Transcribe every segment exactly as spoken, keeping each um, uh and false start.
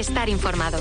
Estar informado.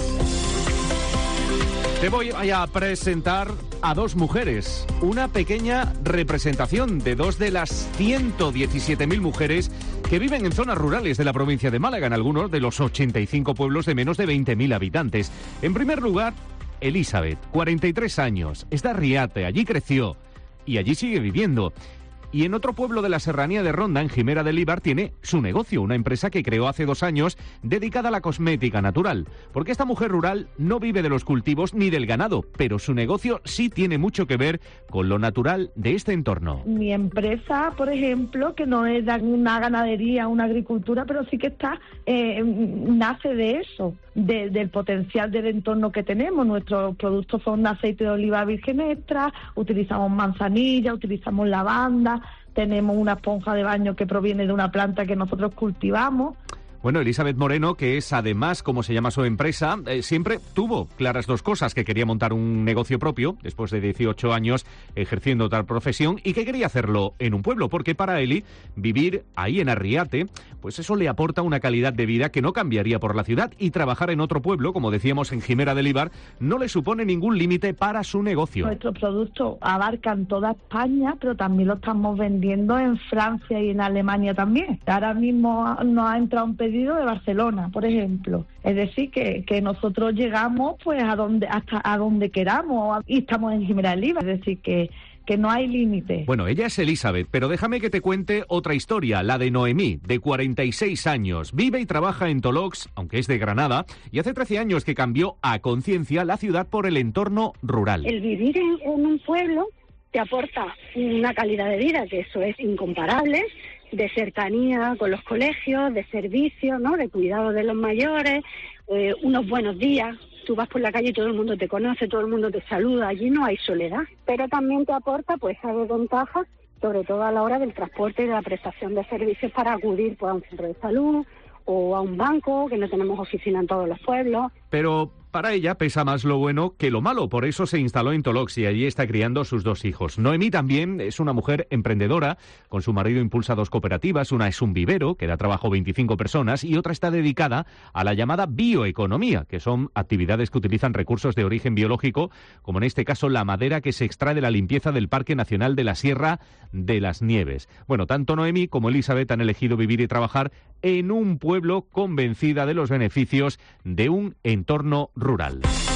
Te voy a presentar a dos mujeres, una pequeña representación de dos de las ciento diecisiete mil mujeres que viven en zonas rurales de la provincia de Málaga, en algunos de los ochenta y cinco pueblos de menos de veinte mil habitantes. En primer lugar, Elizabeth, cuarenta y tres años, es de Arriate, allí creció y allí sigue viviendo. Y en otro pueblo de la serranía de Ronda, en Jimera del Líbar, tiene su negocio, una empresa que creó hace dos años dedicada a la cosmética natural. Porque esta mujer rural no vive de los cultivos ni del ganado, pero su negocio sí tiene mucho que ver con lo natural de este entorno. Mi empresa, por ejemplo, que no es una ganadería, una agricultura, pero sí que está, eh, nace de eso, de, del potencial del entorno que tenemos. Nuestros productos son aceite de oliva virgen extra, utilizamos manzanilla, utilizamos lavanda. Tenemos una esponja de baño que proviene de una planta que nosotros cultivamos. Bueno, Elizabeth Moreno, que es además, como se llama su empresa, eh, siempre tuvo claras dos cosas: que quería montar un negocio propio, después de dieciocho años ejerciendo tal profesión, y que quería hacerlo en un pueblo, porque para Eli, vivir ahí en Arriate, pues eso le aporta una calidad de vida que no cambiaría por la ciudad, y trabajar en otro pueblo, como decíamos, en Jimera del Líbar, no le supone ningún límite para su negocio. Nuestros productos abarcan toda España, pero también lo estamos vendiendo en Francia y en Alemania también. Ahora mismo nos ha entrado un pedido de Barcelona, por ejemplo. Es decir, que, que nosotros llegamos pues a donde hasta a donde queramos y estamos en Jimera del Líbar. Es decir, que que no hay límite. Bueno, ella es Elizabeth, pero déjame que te cuente otra historia, la de Noemí, de cuarenta y seis años. Vive y trabaja en Tolox, aunque es de Granada, y hace trece años que cambió a conciencia la ciudad por el entorno rural. El vivir en, en un pueblo te aporta una calidad de vida que eso es incomparable, de cercanía con los colegios, de servicio, ¿no?, de cuidado de los mayores, eh, unos buenos días. Tú vas por la calle y todo el mundo te conoce, todo el mundo te saluda, allí no hay soledad. Pero también te aporta pues esa desventaja, sobre todo a la hora del transporte y de la prestación de servicios para acudir pues, a un centro de salud o a un banco, que no tenemos oficina en todos los pueblos. Pero para ella pesa más lo bueno que lo malo, por eso se instaló en Tolox y allí está criando sus dos hijos. Noemí también es una mujer emprendedora, con su marido impulsa dos cooperativas, una es un vivero, que da trabajo a veinticinco personas, y otra está dedicada a la llamada bioeconomía, que son actividades que utilizan recursos de origen biológico, como en este caso la madera que se extrae de la limpieza del Parque Nacional de la Sierra de las Nieves. Bueno, tanto Noemí como Elizabeth han elegido vivir y trabajar en un pueblo, convencida de los beneficios de un entorno rural.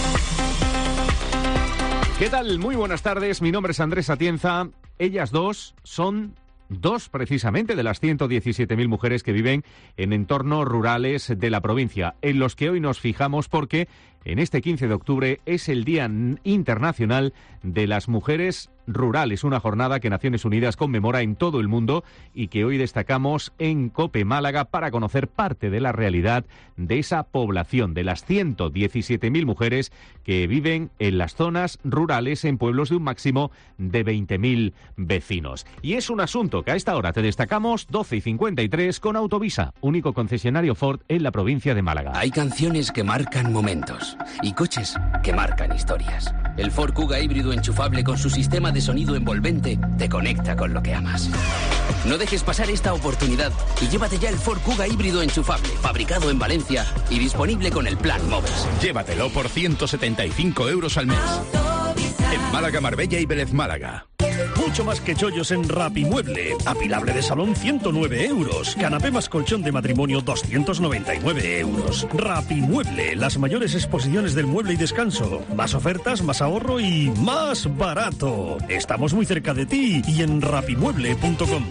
¿Qué tal? Muy buenas tardes, mi nombre es Andrés Atienza. Ellas dos son dos precisamente de las ciento diecisiete mil mujeres que viven en entornos rurales de la provincia, en los que hoy nos fijamos porque en este quince de octubre es el Día Internacional de las Mujeres Rurales, una jornada que Naciones Unidas conmemora en todo el mundo y que hoy destacamos en COPE Málaga para conocer parte de la realidad de esa población, de las ciento diecisiete mil mujeres que viven en las zonas rurales en pueblos de un máximo de veinte mil vecinos. Y es un asunto que a esta hora te destacamos, doce y cincuenta y tres, con Autovisa, único concesionario Ford en la provincia de Málaga. Hay canciones que marcan momentos y coches que marcan historias. El Ford Kuga híbrido enchufable con su sistema de sonido envolvente te conecta con lo que amas. No dejes pasar esta oportunidad y llévate ya el Ford Kuga híbrido enchufable, fabricado en Valencia y disponible con el plan Moves. Llévatelo por ciento setenta y cinco euros al mes. En Málaga, Marbella y Vélez Málaga. Mucho más que chollos en Rapimueble. Apilable de salón ciento nueve euros. Canapé más colchón de matrimonio doscientos noventa y nueve euros. Rapimueble, las mayores exposiciones del mueble y descanso. Más ofertas, más ahorro y más barato. Estamos muy cerca de ti y en rapimueble punto com.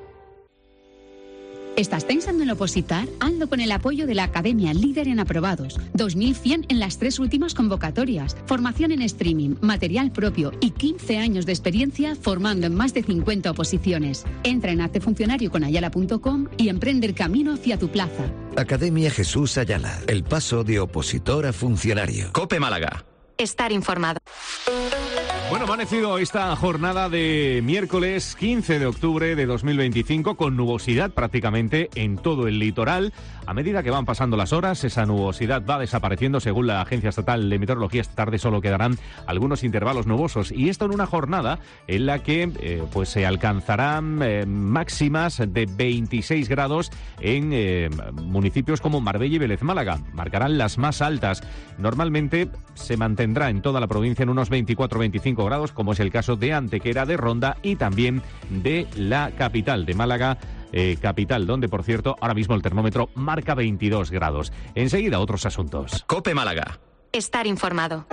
¿Estás pensando en opositar? Hazlo con el apoyo de la Academia Líder en Aprobados. dos mil cien en las tres últimas convocatorias. Formación en streaming, material propio y quince años de experiencia formando en más de cincuenta oposiciones. Entra en hazte funcionario con ayala punto com y emprende el camino hacia tu plaza. Academia Jesús Ayala. El paso de opositor a funcionario. COPE Málaga. Estar informado. Bueno, ha amanecido esta jornada de miércoles quince de octubre de dos mil veinticinco con nubosidad prácticamente en todo el litoral. A medida que van pasando las horas, esa nubosidad va desapareciendo. Según la Agencia Estatal de Meteorología, esta tarde solo quedarán algunos intervalos nubosos. Y esto en una jornada en la que eh, pues se alcanzarán eh, máximas de veintiséis grados en eh, municipios como Marbella y Vélez Málaga. Marcarán las más altas. Normalmente se mantendrá en toda la provincia en unos veinticuatro a veinticinco grados, como es el caso de Antequera, de Ronda y también de la capital, de Málaga, eh, capital, donde, por cierto, ahora mismo el termómetro marca veintidós grados. Enseguida, otros asuntos. COPE Málaga. Estar informado.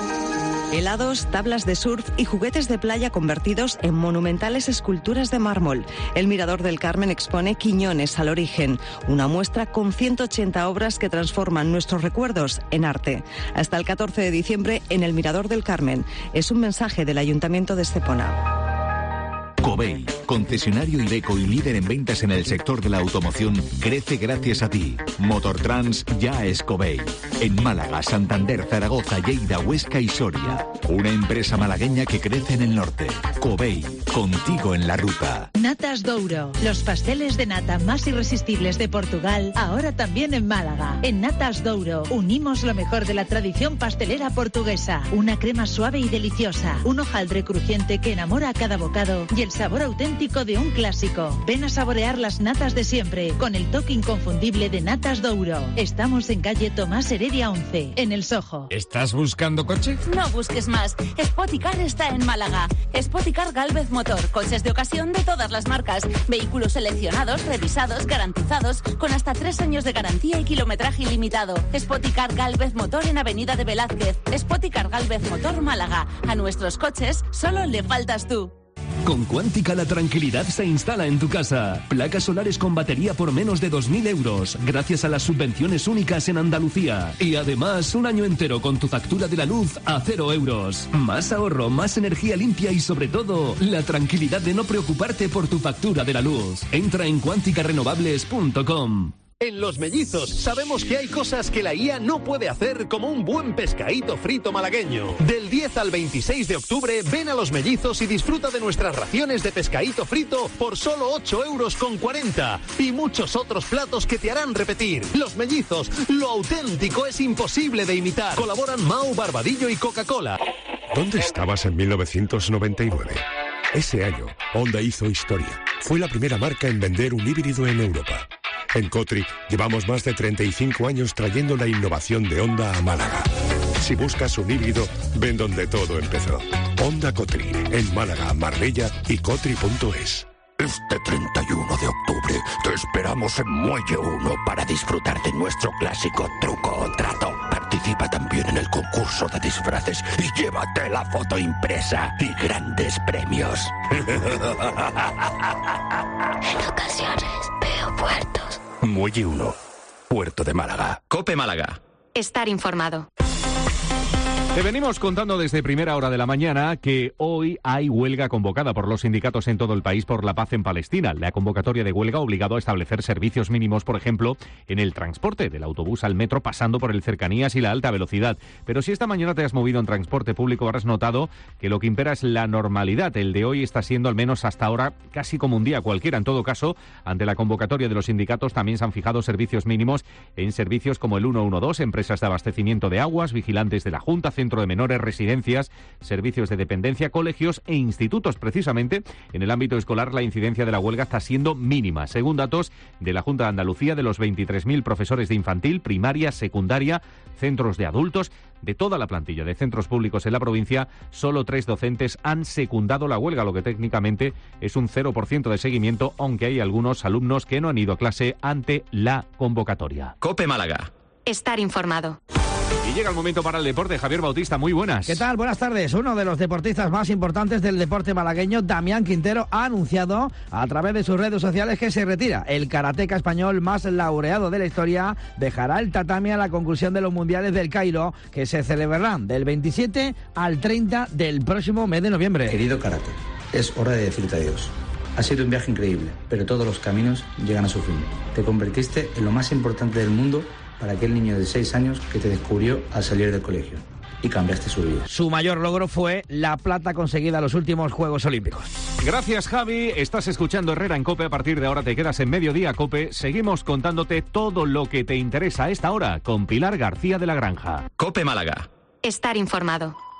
Helados, tablas de surf y juguetes de playa convertidos en monumentales esculturas de mármol. El Mirador del Carmen expone Quiñones al origen, una muestra con ciento ochenta obras que transforman nuestros recuerdos en arte. Hasta el catorce de diciembre en el Mirador del Carmen. Es un mensaje del Ayuntamiento de Estepona. Covey, concesionario Iveco y líder en ventas en el sector de la automoción, crece gracias a ti. Motortrans ya es Covey. En Málaga, Santander, Zaragoza, Lleida, Huesca y Soria. Una empresa malagueña que crece en el norte. Covey, contigo en la ruta. Natas Douro, los pasteles de nata más irresistibles de Portugal, ahora también en Málaga. En Natas Douro unimos lo mejor de la tradición pastelera portuguesa. Una crema suave y deliciosa, un hojaldre crujiente que enamora a cada bocado y el sabor auténtico de un clásico. Ven a saborear las natas de siempre, con el toque inconfundible de Natas Douro. Estamos en calle Tomás Heredia once, en el Sojo. ¿Estás buscando coche? No busques más. Spoticar está en Málaga. Spoticar Gálvez Motor, coches de ocasión de todas las marcas, vehículos seleccionados, revisados, garantizados, con hasta tres años de garantía y kilometraje ilimitado. Spoticar Gálvez Motor en Avenida de Velázquez. Spoticar Gálvez Motor Málaga. A nuestros coches solo le faltas tú. Con Cuántica la tranquilidad se instala en tu casa. Placas solares con batería por menos de dos mil euros, gracias a las subvenciones únicas en Andalucía. Y además, un año entero con tu factura de la luz a cero euros. Más ahorro, más energía limpia y, sobre todo, la tranquilidad de no preocuparte por tu factura de la luz. Entra en cuántica renovables punto com. En Los Mellizos sabemos que hay cosas que la I A no puede hacer, como un buen pescadito frito malagueño. Del diez al veintiséis de octubre ven a Los Mellizos y disfruta de nuestras raciones de pescadito frito por solo ocho euros con cuarenta y muchos otros platos que te harán repetir. Los Mellizos, lo auténtico es imposible de imitar. Colaboran Mau, Barbadillo y Coca-Cola. ¿Dónde estabas en mil novecientos noventa y nueve? Ese año, Honda hizo historia. Fue la primera marca en vender un híbrido en Europa. En Cotri llevamos más de treinta y cinco años trayendo la innovación de Honda a Málaga. Si buscas un híbrido, ven donde todo empezó. Honda Cotri, en Málaga, Marbella y Cotri punto es. Este treinta y uno de octubre te esperamos en Muelle uno para disfrutar de nuestro clásico truco o trato. Participa también en el concurso de disfraces y llévate la foto impresa y grandes premios. En ocasiones veo puertos. Muelle uno, Puerto de Málaga. COPE Málaga. Estar informado. Te venimos contando desde primera hora de la mañana que hoy hay huelga convocada por los sindicatos en todo el país por la paz en Palestina. La convocatoria de huelga ha obligado a establecer servicios mínimos, por ejemplo, en el transporte, del autobús al metro, pasando por el cercanías y la alta velocidad. Pero si esta mañana te has movido en transporte público, habrás notado que lo que impera es la normalidad. El de hoy está siendo, al menos hasta ahora, casi como un día cualquiera. En todo caso, ante la convocatoria de los sindicatos también se han fijado servicios mínimos en servicios como el ciento doce, empresas de abastecimiento de aguas, vigilantes de la Junta, centro de menores, residencias, servicios de dependencia, colegios e institutos. Precisamente en el ámbito escolar la incidencia de la huelga está siendo mínima. Según datos de la Junta de Andalucía, de los veintitrés mil profesores de infantil, primaria, secundaria, centros de adultos, de toda la plantilla de centros públicos en la provincia, solo tres docentes han secundado la huelga, lo que técnicamente es un cero por ciento de seguimiento, aunque hay algunos alumnos que no han ido a clase ante la convocatoria. COPE Málaga. Estar informado. Y llega el momento para el deporte. Javier Bautista, muy buenas. ¿Qué tal? Buenas tardes. Uno de los deportistas más importantes del deporte malagueño, Damián Quintero, ha anunciado a través de sus redes sociales que se retira. El karateca español más laureado de la historia dejará el tatami a la conclusión de los mundiales del Cairo, que se celebrarán del veintisiete al treinta del próximo mes de noviembre. Querido karate, es hora de decirte adiós. Ha sido un viaje increíble, pero todos los caminos llegan a su fin. Te convertiste en lo más importante del mundo para aquel niño de seis años que te descubrió al salir del colegio. y cambiaste su vida. Su mayor logro fue la plata conseguida en los últimos Juegos Olímpicos. Gracias, Javi. Estás escuchando Herrera en COPE. A partir de ahora te quedas en Mediodía COPE. Seguimos contándote todo lo que te interesa a esta hora con Pilar García de la Granja. COPE Málaga. Estar informado.